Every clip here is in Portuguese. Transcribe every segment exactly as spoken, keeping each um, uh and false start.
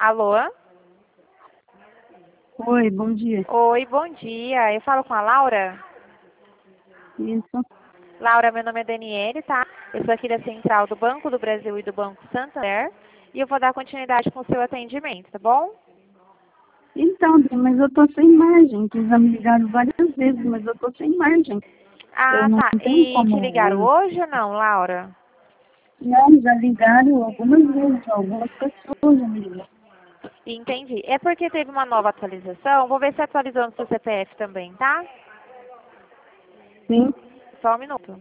Alô? Oi, bom dia. Oi, bom dia. Eu falo com a Laura? Isso. Laura, meu nome é Daniele, tá? Eu sou aqui da Central do Banco do Brasil e do Banco Santander. E eu vou dar continuidade com o seu atendimento, tá bom? Então, mas eu tô sem margem, que já me ligaram várias vezes, mas eu tô sem margem. Eu Ah, não tá. tenho E te como... ligaram eu- hoje ou não, Laura? Não, já ligaram algumas vezes, algumas pessoas já me ligaram. Entendi. É porque teve uma nova atualização. Vou ver se atualizou no seu C P F também, tá? Sim. Só um minuto.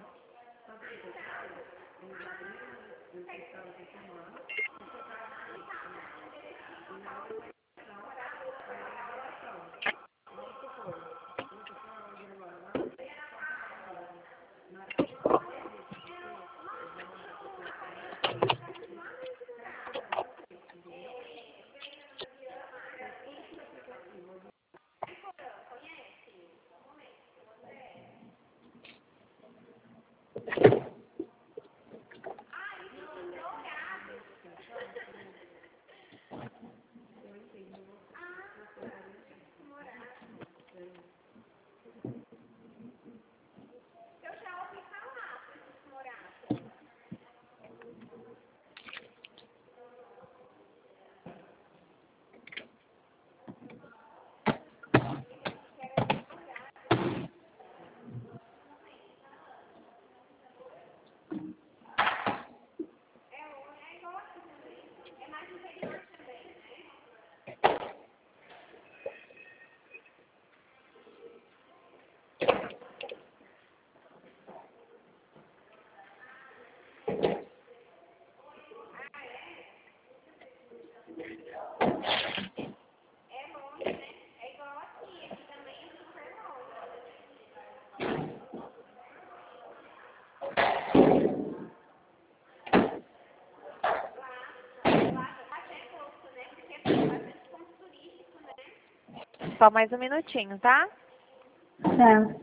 Só mais um minutinho, tá? Tá.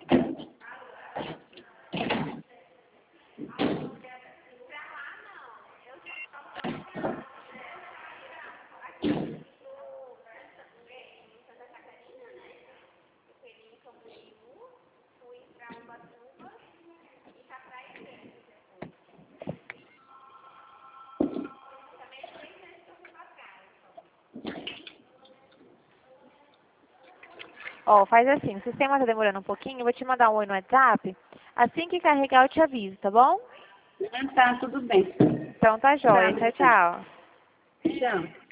Ó, faz assim, o sistema tá demorando um pouquinho, eu vou te mandar um oi no WhatsApp. Assim que carregar eu te aviso, tá bom? Ah, tá, tudo bem. Então tá Tá, jóia. Tchau, obrigada. tchau. Tchau.